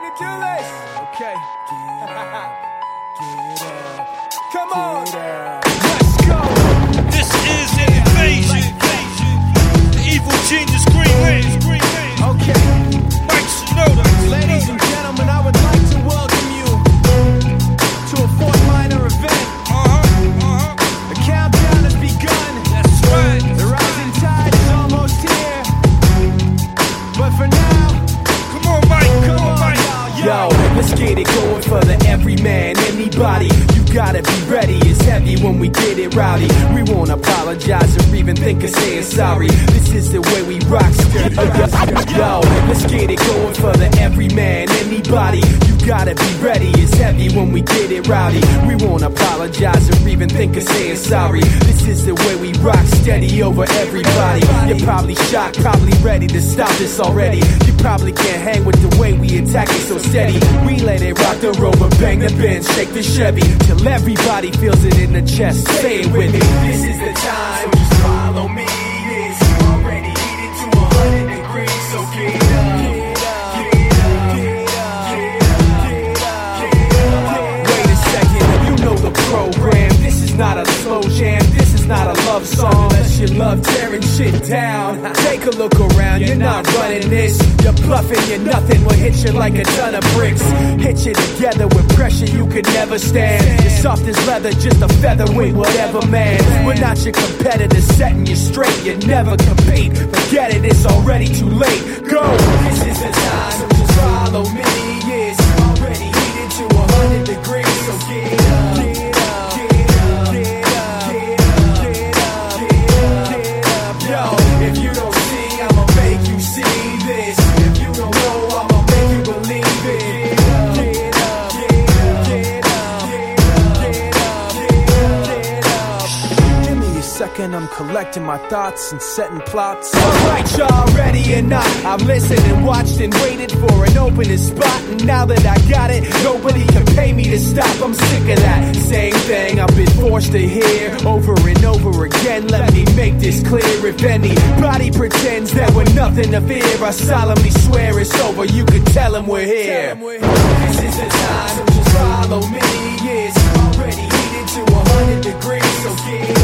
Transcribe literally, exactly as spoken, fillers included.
to do this. Okay. Come on. Let's go. This is an invasion. The evil genius Green Lantern. Okay. Mike Shinoda. Ladies and gentlemen, I would like to welcome you to a Fort Minor event. Uh-huh, uh-huh. The countdown has begun. That's right. The rising tide is almost here. But for now, Come on, Mike. Come on, Mike. yo, let's get it going for the everyman, anybody. You gotta be ready, it's heavy when we get it rowdy. We won't apologize or even think of saying sorry. This is the way we rock. Yo, let's get it going for the everyman, anybody. You gotta be ready, it's heavy when we get it rowdy. We won't apologize or even think of saying sorry. This is the way we rock, steady over everybody. You're probably shocked, probably ready to stop this already. You probably can't hang with the way we attack it so steady. We let it rock the rover, bang the Benz, shake the Chevy, till everybody feels it in the chest. Say it with me. This is the time, so just follow me. It's already heated to one hundred degrees, so get up. Get up, get up, get up, get up. Wait a second, you know the program. This is not a slow jam, this is not a love song. Unless you love tearing shit down. Take a look around, you're not running this. You're bluffing, you're nothing, will hit you like a ton of bricks. Hit you together with pressure you could never stand. You're soft as leather, just a featherweight, whatever man. We're not your competitors, setting you straight, you never compete. Forget it, it's already too late. Go! This is the time, so just follow me. It's already heated to one hundred degrees, so get up. Get up, get up, get up, get up, get up, get up. Yo, if you don't see, I'ma make you see this. If you don't know, I'ma make you believe it. Get up, get up, get up, get up, get up, get up. Give me a second, I'm collecting my thoughts and setting plots. Alright, y'all ready or not? I've listened and watched and waited for an opening spot. And now that I got it, nobody can pay me to stop. I'm sick of that same thing I've been forced to hear over and over again. Let me make this clear. If anybody pretends that we're nothing to fear, I solemnly swear it's over. You can tell them we're here. This is the time, so just follow me. It's already heated to one hundred degrees, so get